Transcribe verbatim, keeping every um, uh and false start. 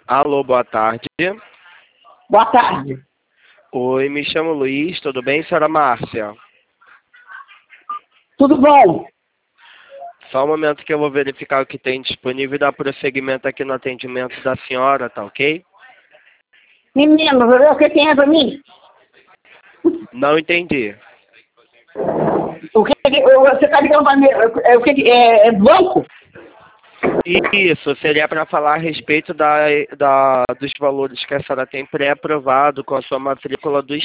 Alô, boa tarde. Boa tarde. Oi, me chamo Luiz, tudo bem, senhora Márcia? Tudo bom? Só um momento que eu vou verificar o que tem disponível e dar prosseguimento aqui no atendimento da senhora, tá ok? Menino, o que tem é pra mim? Não entendi. O que, você tá ligando pra mim? É, o que, é, é banco? Isso, seria para falar a respeito da, da, dos valores que a senhora tem pré-aprovado com a sua matrícula do